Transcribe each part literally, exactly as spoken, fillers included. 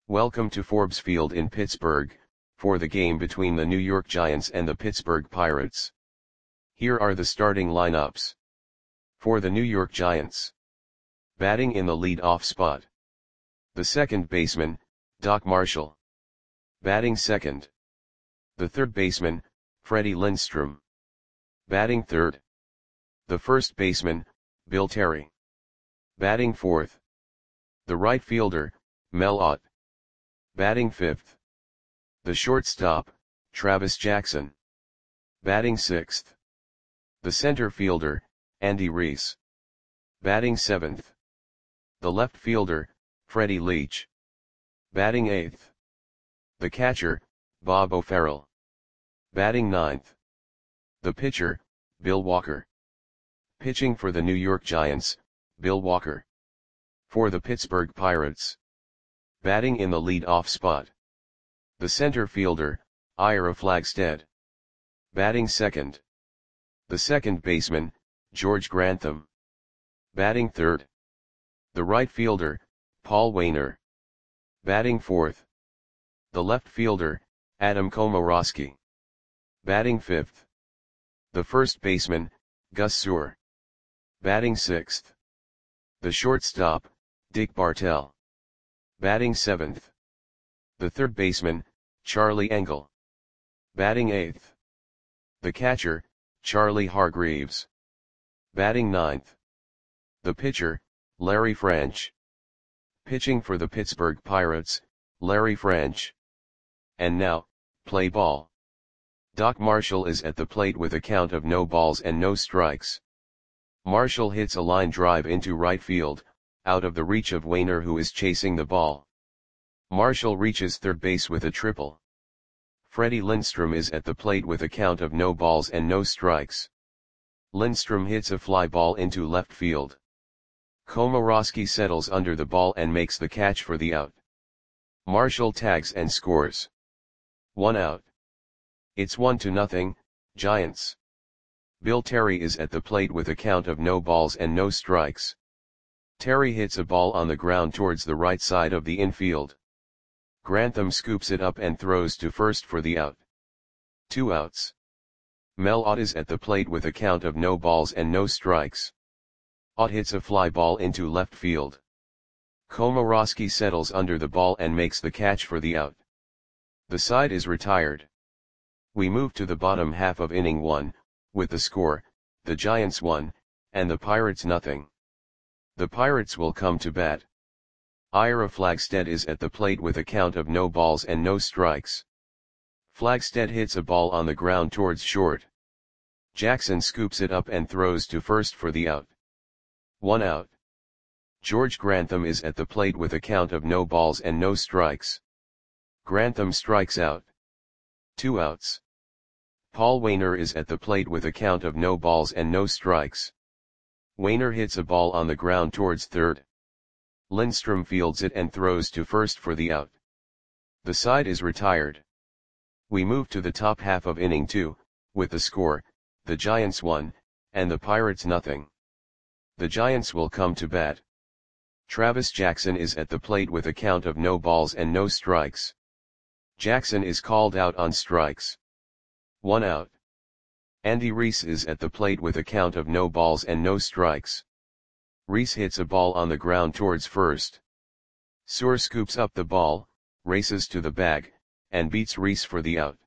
Welcome to Forbes Field in Pittsburgh, for the game between the New York Giants and the Pittsburgh Pirates. Here are the starting lineups. For the New York Giants. Batting in the lead-off spot. The second baseman, Doc Marshall. Batting second. The third baseman, Freddie Lindstrom. Batting third. The first baseman, Bill Terry. Batting fourth. The right fielder, Mel Ott. Batting fifth. The shortstop, Travis Jackson. Batting sixth. The center fielder, Andy Reese. Batting seventh. The left fielder, Freddie Leach. Batting eighth. The catcher, Bob O'Farrell. Batting ninth. The pitcher, Bill Walker. Pitching for the New York Giants, Bill Walker. For the Pittsburgh Pirates. Batting in the lead-off spot. The center fielder, Ira Flagstead. Batting second. The second baseman, George Grantham. Batting third. The right fielder, Paul Waner. Batting fourth. The left fielder, Adam Komoroski. Batting fifth. The first baseman, Gus Sewell. Batting sixth. The shortstop, Dick Bartell. Batting seventh. The third baseman, Charlie Engle. Batting eighth. The catcher, Charlie Hargreaves. Batting ninth. The pitcher, Larry French. Pitching for the Pittsburgh Pirates, Larry French. And now, play ball. Doc Marshall is at the plate with a count of no balls and no strikes. Marshall hits a line drive into right field, out of the reach of Waner, who is chasing the ball. Marshall reaches third base with a triple. Freddie Lindstrom is at the plate with a count of no balls and no strikes. Lindstrom hits a fly ball into left field. Komoroski settles under the ball and makes the catch for the out. Marshall tags and scores. One out. It's one to nothing, Giants. Bill Terry is at the plate with a count of no balls and no strikes. Terry hits a ball on the ground towards the right side of the infield. Grantham scoops it up and throws to first for the out. Two outs. Mel Ott is at the plate with a count of no balls and no strikes. Ott hits a fly ball into left field. Komoroski settles under the ball and makes the catch for the out. The side is retired. We move to the bottom half of inning one, with the score, the Giants one, and the Pirates nothing. The Pirates will come to bat. Ira Flagstead is at the plate with a count of no balls and no strikes. Flagstead hits a ball on the ground towards short. Jackson scoops it up and throws to first for the out. One out. George Grantham is at the plate with a count of no balls and no strikes. Grantham strikes out. Two outs. Paul Waner is at the plate with a count of no balls and no strikes. Waner hits a ball on the ground towards third. Lindstrom fields it and throws to first for the out. The side is retired. We move to the top half of inning two, with the score, the Giants one, and the Pirates nothing. The Giants will come to bat. Travis Jackson is at the plate with a count of no balls and no strikes. Jackson is called out on strikes. One out. Andy Reese is at the plate with a count of no balls and no strikes. Reese hits a ball on the ground towards first. Sewell scoops up the ball, races to the bag, and beats Reese for the out.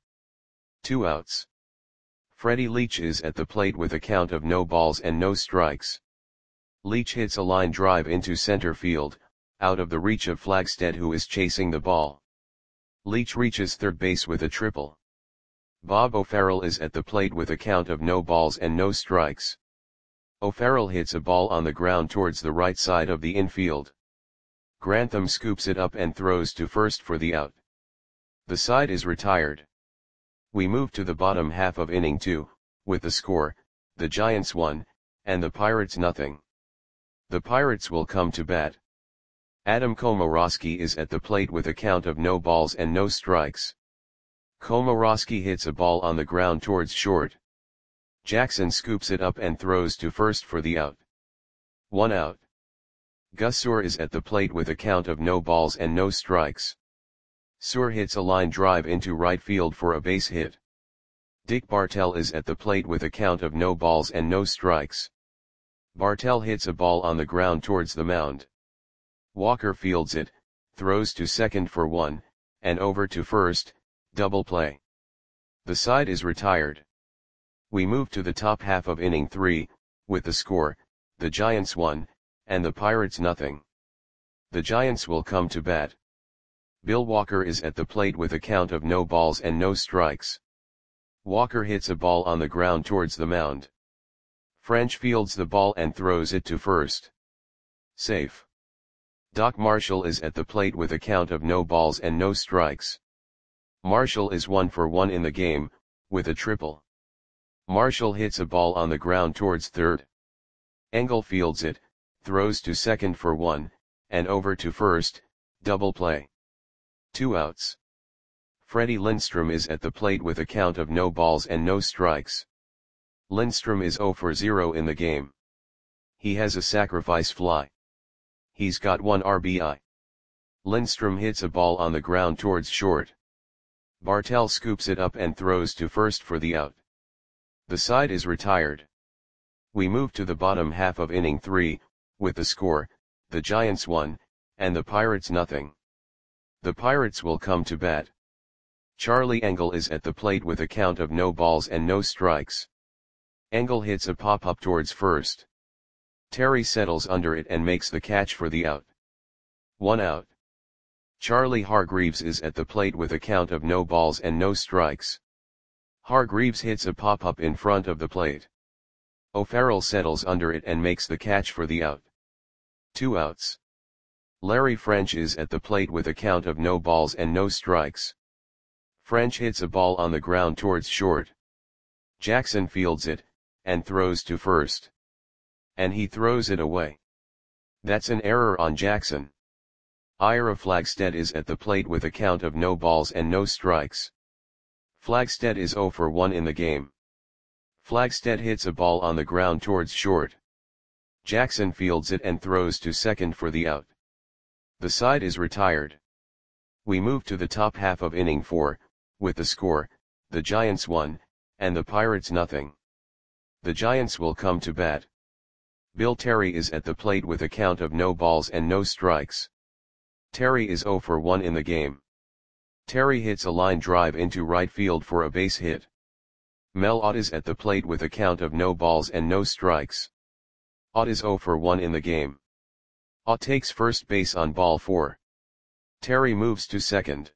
Two outs. Freddie Leach is at the plate with a count of no balls and no strikes. Leach hits a line drive into center field, out of the reach of Flagstead, who is chasing the ball. Leach reaches third base with a triple. Bob O'Farrell is at the plate with a count of no balls and no strikes. O'Farrell hits a ball on the ground towards the right side of the infield. Grantham scoops it up and throws to first for the out. The side is retired. We move to the bottom half of inning two, with the score, the Giants one, and the Pirates nothing. The Pirates will come to bat. Adam Komoroski is at the plate with a count of no balls and no strikes. Komoroski hits a ball on the ground towards short. Jackson scoops it up and throws to first for the out. One out. Gus Sewell is at the plate with a count of no balls and no strikes. Suhr hits a line drive into right field for a base hit. Dick Bartell is at the plate with a count of no balls and no strikes. Bartell hits a ball on the ground towards the mound. Walker fields it, throws to second for one, and over to first, double play. The side is retired. We move to the top half of inning three, with the score, the Giants one, and the Pirates nothing. The Giants will come to bat. Bill Walker is at the plate with a count of no balls and no strikes. Walker hits a ball on the ground towards the mound. French fields the ball and throws it to first. Safe. Doc Marshall is at the plate with a count of no balls and no strikes. Marshall is one for one in the game, with a triple. Marshall hits a ball on the ground towards third. Engel fields it, throws to second for one, and over to first, double play. Two outs. Freddie Lindstrom is at the plate with a count of no balls and no strikes. Lindstrom is zero for zero in the game. He has a sacrifice fly. He's got one R B I. Lindstrom hits a ball on the ground towards short. Bartell scoops it up and throws to first for the out. The side is retired. We move to the bottom half of inning three, with the score, the Giants one, and the Pirates nothing. The Pirates will come to bat. Charlie Engel is at the plate with a count of no balls and no strikes. Engel hits a pop-up towards first. Terry settles under it and makes the catch for the out. One out. Charlie Hargreaves is at the plate with a count of no balls and no strikes. Hargreaves hits a pop-up in front of the plate. O'Farrell settles under it and makes the catch for the out. Two outs. Larry French is at the plate with a count of no balls and no strikes. French hits a ball on the ground towards short. Jackson fields it, and throws to first. And he throws it away. That's an error on Jackson. Ira Flagstead is at the plate with a count of no balls and no strikes. Flagstead is zero for one in the game. Flagstead hits a ball on the ground towards short. Jackson fields it and throws to second for the out. The side is retired. We move to the top half of inning four, with the score, the Giants one, and the Pirates nothing. The Giants will come to bat. Bill Terry is at the plate with a count of no balls and no strikes. Terry is zero for one in the game. Terry hits a line drive into right field for a base hit. Mel Ott is at the plate with a count of no balls and no strikes. Ott is zero for one in the game. Ott takes first base on ball four. Terry moves to second.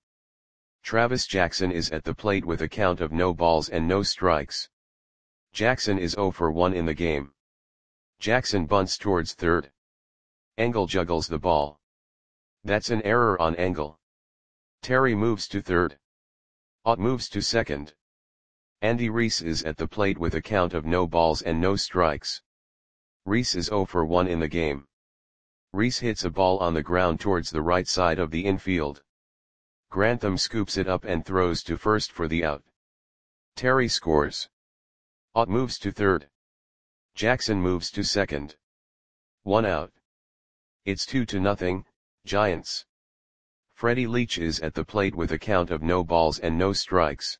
Travis Jackson is at the plate with a count of no balls and no strikes. Jackson is zero for one in the game. Jackson bunts towards third. Engel juggles the ball. That's an error on Engel. Terry moves to third. Ott moves to second. Andy Reese is at the plate with a count of no balls and no strikes. Reese is zero for one in the game. Reese hits a ball on the ground towards the right side of the infield. Grantham scoops it up and throws to first for the out. Terry scores. Ott moves to third. Jackson moves to second. One out. It's two to nothing, Giants. Freddie Leach is at the plate with a count of no balls and no strikes.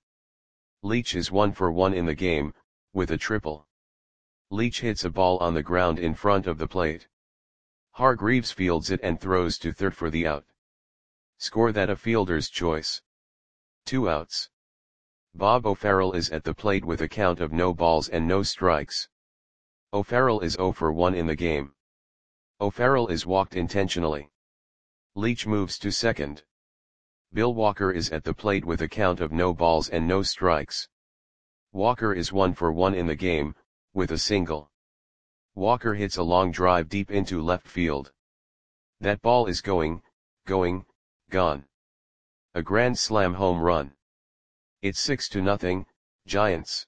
Leach is one for one in the game, with a triple. Leach hits a ball on the ground in front of the plate. Hargreaves fields it and throws to third for the out. Score that a fielder's choice. Two outs. Bob O'Farrell is at the plate with a count of no balls and no strikes. O'Farrell is zero for one in the game. O'Farrell is walked intentionally. Leach moves to second. Bill Walker is at the plate with a count of no balls and no strikes. Walker is one for one in the game, with a single. Walker hits a long drive deep into left field. That ball is going, going, gone. A grand slam home run. It's six to nothing, Giants.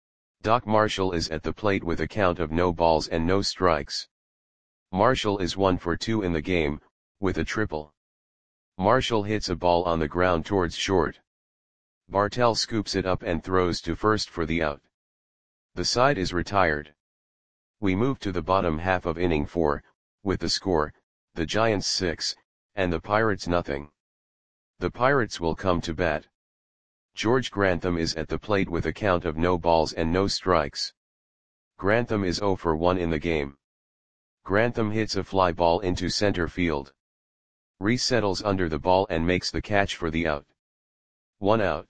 Doc Marshall is at the plate with a count of no balls and no strikes. Marshall is one for two in the game, with a triple. Marshall hits a ball on the ground towards short. Bartell scoops it up and throws to first for the out. The side is retired. We move to the bottom half of inning four, with the score, the Giants six, and the Pirates nothing. The Pirates will come to bat. George Grantham is at the plate with a count of no balls and no strikes. Grantham is oh for one in the game. Grantham hits a fly ball into center field. Reese settles under the ball and makes the catch for the out. One out.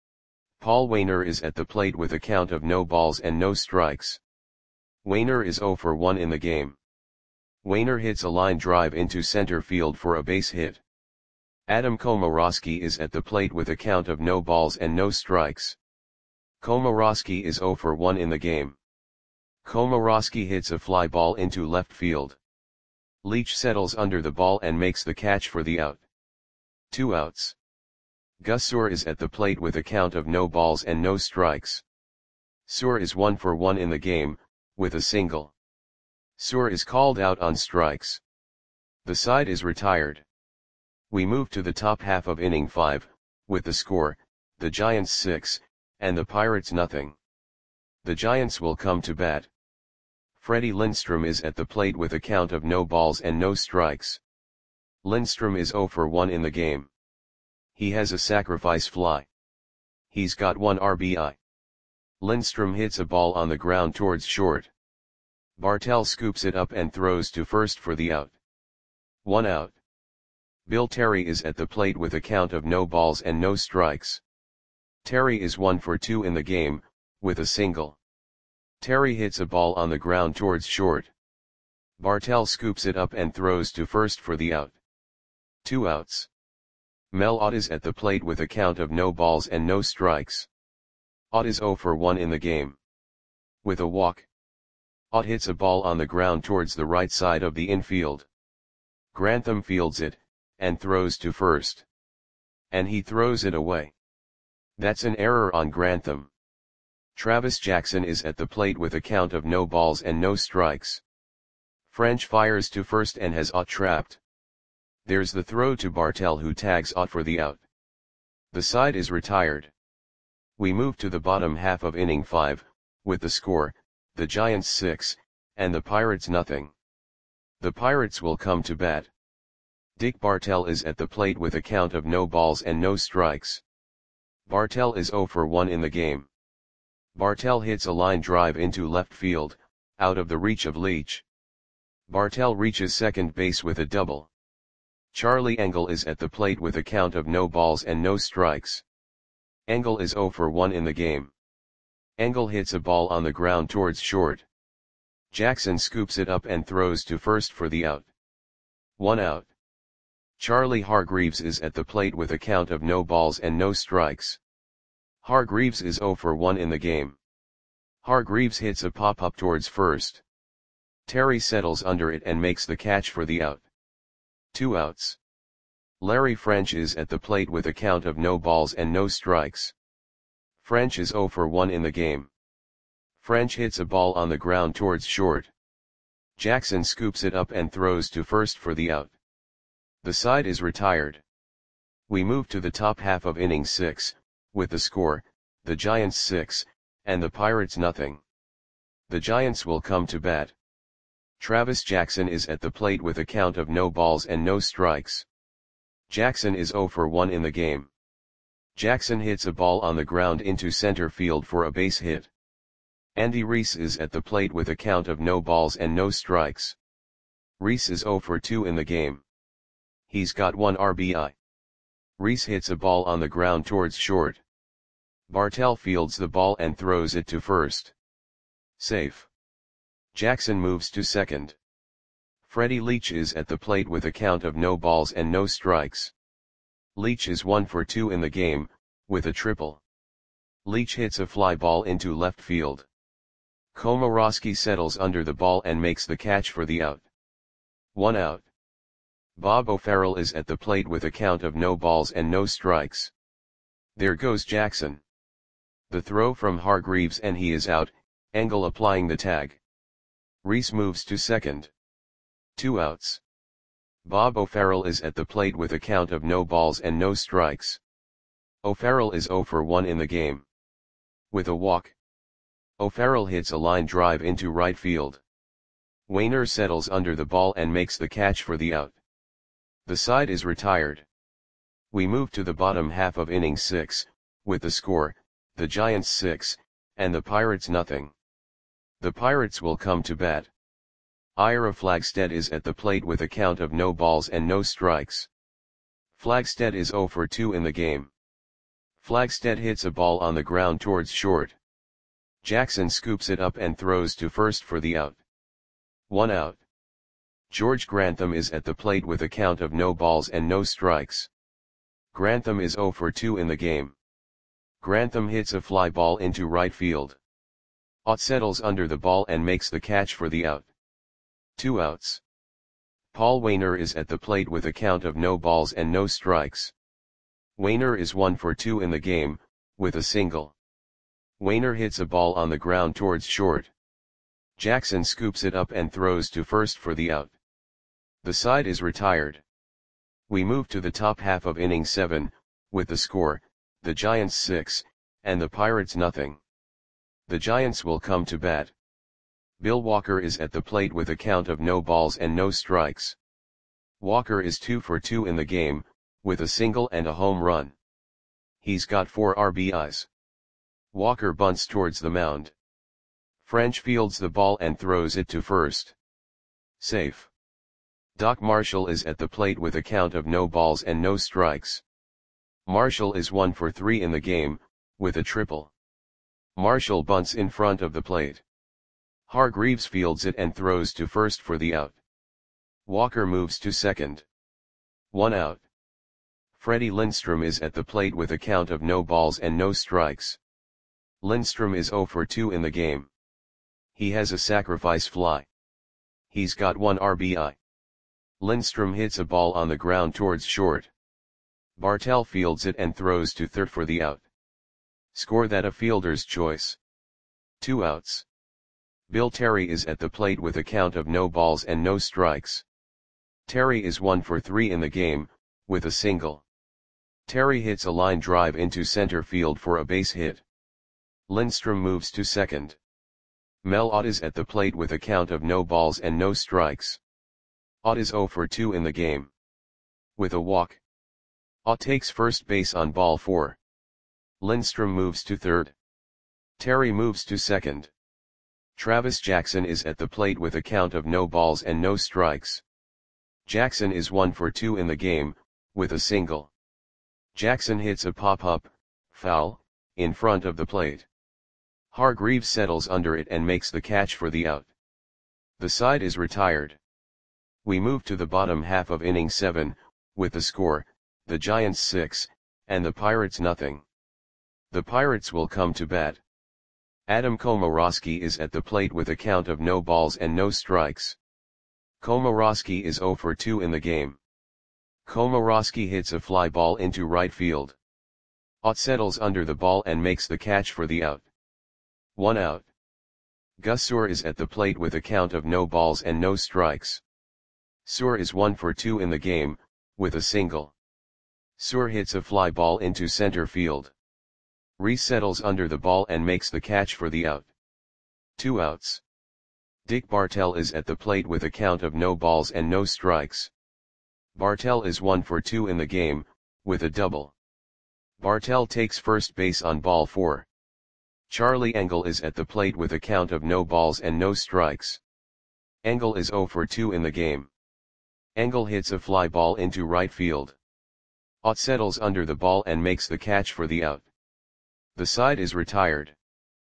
Paul Waner is at the plate with a count of no balls and no strikes. Waner is oh for one in the game. Waner hits a line drive into center field for a base hit. Adam Komorowski is at the plate with a count of no balls and no strikes. Komorowski is oh for one in the game. Komorowski hits a fly ball into left field. Leach settles under the ball and makes the catch for the out. Two outs. Gus Suhr is at the plate with a count of no balls and no strikes. Suhr is one for one in the game, with a single. Suhr is called out on strikes. The side is retired. We move to the top half of inning five, with the score, the Giants six, and the Pirates nothing. The Giants will come to bat. Freddie Lindstrom is at the plate with a count of no balls and no strikes. Lindstrom is oh for one in the game. He has a sacrifice fly. He's got one R B I. Lindstrom hits a ball on the ground towards short. Bartell scoops it up and throws to first for the out. One out. Bill Terry is at the plate with a count of no balls and no strikes. Terry is one for two in the game, with a single. Terry hits a ball on the ground towards short. Bartell scoops it up and throws to first for the out. Two outs. Mel Ott is at the plate with a count of no balls and no strikes. Ott is oh for one in the game. With a walk. Ott hits a ball on the ground towards the right side of the infield. Grantham fields it, and throws to first. And he throws it away. That's an error on Grantham. Travis Jackson is at the plate with a count of no balls and no strikes. French fires to first and has Ott trapped. There's the throw to Bartell, who tags Ott for the out. The side is retired. We move to the bottom half of inning five, with the score, the Giants six, and the Pirates nothing. The Pirates will come to bat. Dick Bartell is at the plate with a count of no balls and no strikes. Bartell is oh for one in the game. Bartell hits a line drive into left field, out of the reach of Leach. Bartell reaches second base with a double. Charlie Engle is at the plate with a count of no balls and no strikes. Engle is oh for one in the game. Engle hits a ball on the ground towards short. Jackson scoops it up and throws to first for the out. One out. Charlie Hargreaves is at the plate with a count of no balls and no strikes. Hargreaves is oh for one in the game. Hargreaves hits a pop-up towards first. Terry settles under it and makes the catch for the out. Two outs. Larry French is at the plate with a count of no balls and no strikes. French is oh for one in the game. French hits a ball on the ground towards short. Jackson scoops it up and throws to first for the out. The side is retired. We move to the top half of inning six, with the score, the Giants six, and the Pirates nothing. The Giants will come to bat. Travis Jackson is at the plate with a count of no balls and no strikes. Jackson is oh for one in the game. Jackson hits a ball on the ground into center field for a base hit. Andy Reese is at the plate with a count of no balls and no strikes. Reese is oh for two in the game. He's got one R B I. Reese hits a ball on the ground towards short. Bartell fields the ball and throws it to first. Safe. Jackson moves to second. Freddie Leach is at the plate with a count of no balls and no strikes. Leach is one for two in the game, with a triple. Leach hits a fly ball into left field. Komorowski settles under the ball and makes the catch for the out. One out. Bob O'Farrell is at the plate with a count of no balls and no strikes. There goes Jackson. The throw from Hargreaves and he is out, Engle applying the tag. Reese moves to second. Two outs. Bob O'Farrell is at the plate with a count of no balls and no strikes. O'Farrell is oh for one in the game. With a walk. O'Farrell hits a line drive into right field. Waner settles under the ball and makes the catch for the out. The side is retired. We move to the bottom half of inning six, with the score, the Giants six, and the Pirates nothing. The Pirates will come to bat. Ira Flagstead is at the plate with a count of no balls and no strikes. Flagstead is oh for two in the game. Flagstead hits a ball on the ground towards short. Jackson scoops it up and throws to first for the out. One out. George Grantham is at the plate with a count of no balls and no strikes. Grantham is oh for two in the game. Grantham hits a fly ball into right field. Ott settles under the ball and makes the catch for the out. Two outs. Paul Waner is at the plate with a count of no balls and no strikes. Waner is one for two in the game, with a single. Waner hits a ball on the ground towards short. Jackson scoops it up and throws to first for the out. The side is retired. We move to the top half of inning seven, with the score, the Giants six, and the Pirates nothing. The Giants will come to bat. Bill Walker is at the plate with a count of no balls and no strikes. Walker is two for two in the game, with a single and a home run. He's got four R B Is. Walker bunts towards the mound. French fields the ball and throws it to first. Safe. Doc Marshall is at the plate with a count of no balls and no strikes. Marshall is one for three in the game, with a triple. Marshall bunts in front of the plate. Hargreaves fields it and throws to first for the out. Walker moves to second. One out. Freddie Lindstrom is at the plate with a count of no balls and no strikes. Lindstrom is oh for two in the game. He has a sacrifice fly. He's got one R B I. Lindstrom hits a ball on the ground towards short. Bartell fields it and throws to third for the out. Score that a fielder's choice. Two outs. Bill Terry is at the plate with a count of no balls and no strikes. Terry is one for three in the game, with a single. Terry hits a line drive into center field for a base hit. Lindstrom moves to second. Mel Ott is at the plate with a count of no balls and no strikes. Ott is oh for two in the game. With a walk. Ott takes first base on ball four. Lindstrom moves to third. Terry moves to second. Travis Jackson is at the plate with a count of no balls and no strikes. Jackson is one for two in the game, with a single. Jackson hits a pop-up, foul, in front of the plate. Hargreaves settles under it and makes the catch for the out. The side is retired. We move to the bottom half of inning seven, with the score, the Giants six, and the Pirates nothing. The Pirates will come to bat. Adam Komorowski is at the plate with a count of no balls and no strikes. Komorowski is oh for two in the game. Komorowski hits a fly ball into right field. Ott settles under the ball and makes the catch for the out. One out. Gus Suhr is at the plate with a count of no balls and no strikes. Suhr is one for two in the game, with a single. Suhr hits a fly ball into center field. Reese settles under the ball and makes the catch for the out. Two outs. Dick Bartell is at the plate with a count of no balls and no strikes. Bartell is one for two in the game, with a double. Bartell takes first base on ball four. Charlie Engel is at the plate with a count of no balls and no strikes. Engel is oh for two in the game. Engel hits a fly ball into right field. Ott settles under the ball and makes the catch for the out. The side is retired.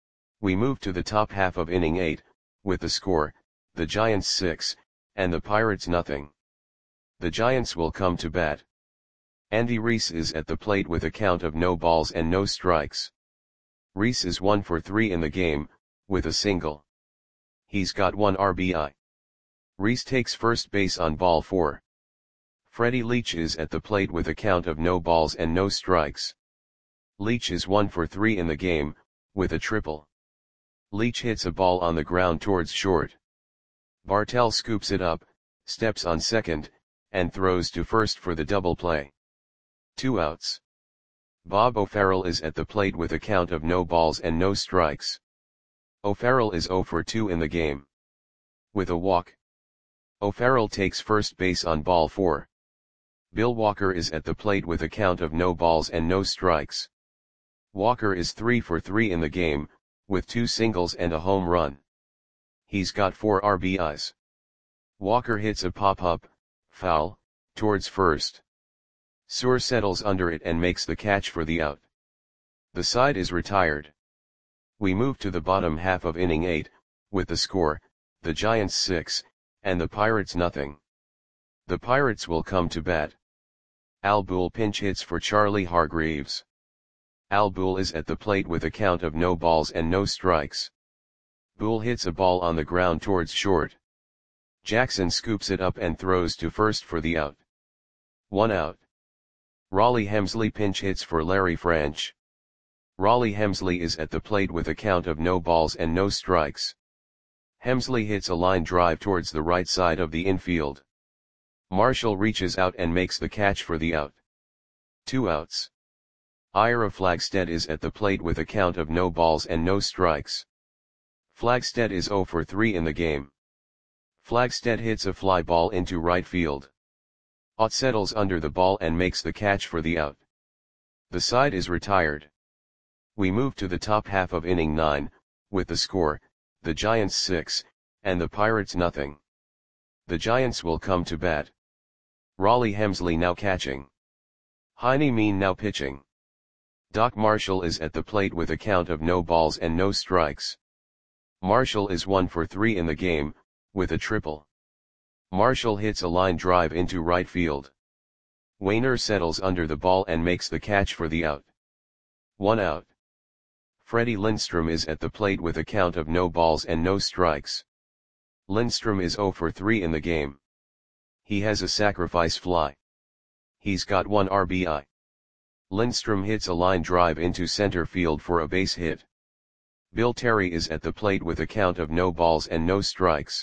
We move to the top half of inning eight, with the score, the Giants six, and the Pirates nothing. The Giants will come to bat. Andy Reese is at the plate with a count of no balls and no strikes. Reese is one for three in the game, with a single. He's got one R B I. Reese takes first base on ball four. Freddie Leach is at the plate with a count of no balls and no strikes. Leach is one for three in the game, with a triple. Leach hits a ball on the ground towards short. Bartell scoops it up, steps on second, and throws to first for the double play. Two outs. Bob O'Farrell is at the plate with a count of no balls and no strikes. O'Farrell is oh for two in the game. With a walk. O'Farrell takes first base on ball four. Bill Walker is at the plate with a count of no balls and no strikes. Walker is three for three in the game, with two singles and a home run. He's got four R B Is. Walker hits a pop-up, foul, towards first. Suhr settles under it and makes the catch for the out. The side is retired. We move to the bottom half of inning eight, with the score, the Giants six, and the Pirates nothing. The Pirates will come to bat. Al Boole pinch hits for Charlie Hargreaves. Al Boole is at the plate with a count of no balls and no strikes. Boole hits a ball on the ground towards short. Jackson scoops it up and throws to first for the out. One out. Rollie Hemsley pinch hits for Larry Franch. Rollie Hemsley is at the plate with a count of no balls and no strikes. Hemsley hits a line drive towards the right side of the infield. Marshall reaches out and makes the catch for the out. Two outs. Ira Flagstead is at the plate with a count of no balls and no strikes. Flagstead is zero for three in the game. Flagstead hits a fly ball into right field. Ott settles under the ball and makes the catch for the out. The side is retired. We move to the top half of inning nine, with the score, the Giants six, and the Pirates nothing. The Giants will come to bat. Rollie Hemsley now catching. Heine Mean now pitching. Doc Marshall is at the plate with a count of no balls and no strikes. Marshall is one for three in the game, with a triple. Marshall hits a line drive into right field. Wainer settles under the ball and makes the catch for the out. One out. Freddie Lindstrom is at the plate with a count of no balls and no strikes. Lindstrom is zero for three in the game. He has a sacrifice fly. He's got one R B I. Lindstrom hits a line drive into center field for a base hit. Bill Terry is at the plate with a count of no balls and no strikes.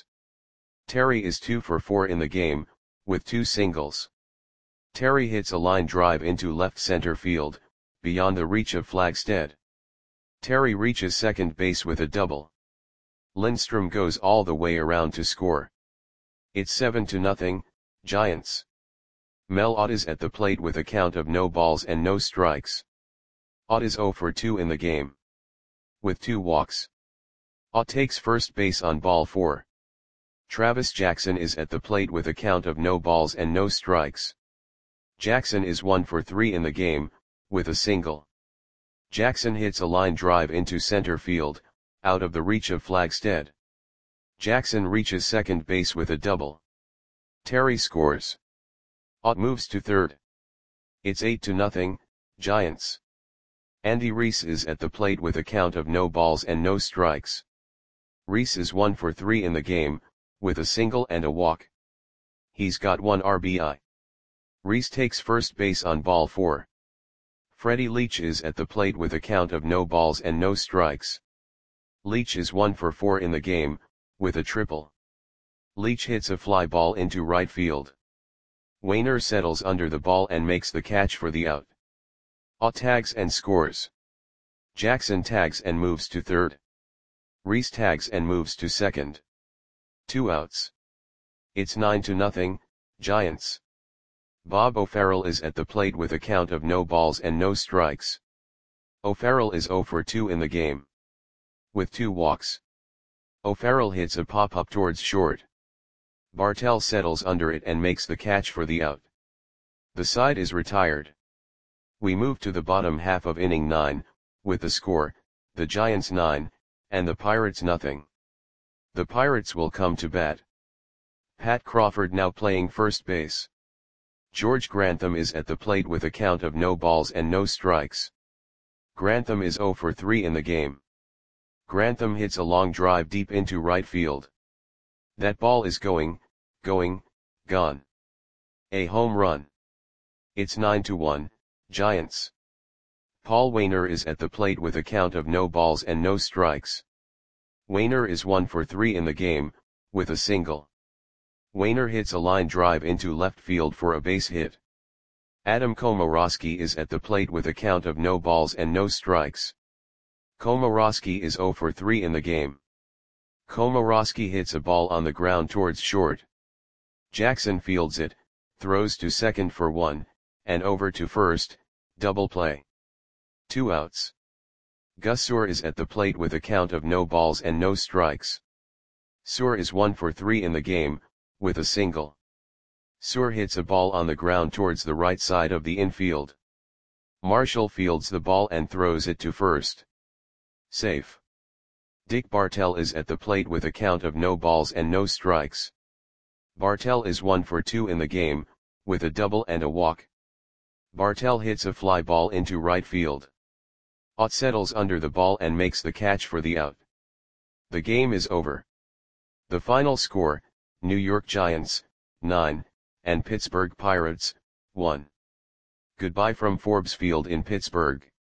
Terry is two for four in the game, with two singles. Terry hits a line drive into left center field, beyond the reach of Flagstead. Terry reaches second base with a double. Lindstrom goes all the way around to score. It's seven to nothing, Giants. Mel Ott is at the plate with a count of no balls and no strikes. Ott is zero for two in the game. With two walks. Ott takes first base on ball four. Travis Jackson is at the plate with a count of no balls and no strikes. Jackson is one for three in the game, with a single. Jackson hits a line drive into center field, out of the reach of Flagstead. Jackson reaches second base with a double. Terry scores. Ott moves to third. It's eight to nothing, Giants. Andy Reese is at the plate with a count of no balls and no strikes. Reese is one for three in the game, with a single and a walk. He's got one R B I. Reese takes first base on ball four. Freddie Leach is at the plate with a count of no balls and no strikes. Leach is one for four in the game, with a triple. Leach hits a fly ball into right field. Wainer settles under the ball and makes the catch for the out. Ott tags and scores. Jackson tags and moves to third. Reese tags and moves to second. Two outs. It's nine to nothing, Giants. Bob O'Farrell is at the plate with a count of no balls and no strikes. O'Farrell is zero for two in the game. With two walks. O'Farrell hits a pop-up towards short. Bartell settles under it and makes the catch for the out. The side is retired. We move to the bottom half of inning nine, with the score, the Giants nine, and the Pirates nothing. The Pirates will come to bat. Pat Crawford now playing first base. George Grantham is at the plate with a count of no balls and no strikes. Grantham is zero for three in the game. Grantham hits a long drive deep into right field. That ball is going, going, gone. A home run. It's nine to one, Giants. Paul Wainer is at the plate with a count of no balls and no strikes. Wainer is one for three in the game, with a single. Wainer hits a line drive into left field for a base hit. Adam Komorowski is at the plate with a count of no balls and no strikes. Komorowski is zero for three in the game. Komorowski hits a ball on the ground towards short. Jackson fields it, throws to second for one, and over to first, double play. Two outs. Gus Suhr is at the plate with a count of no balls and no strikes. Suhr is one for three in the game, with a single. Suhr hits a ball on the ground towards the right side of the infield. Marshall fields the ball and throws it to first. Safe. Dick Bartell is at the plate with a count of no balls and no strikes. Bartell is one for two in the game, with a double and a walk. Bartell hits a fly ball into right field. Ott settles under the ball and makes the catch for the out. The game is over. The final score, New York Giants, nine, and Pittsburgh Pirates, one. Goodbye from Forbes Field in Pittsburgh.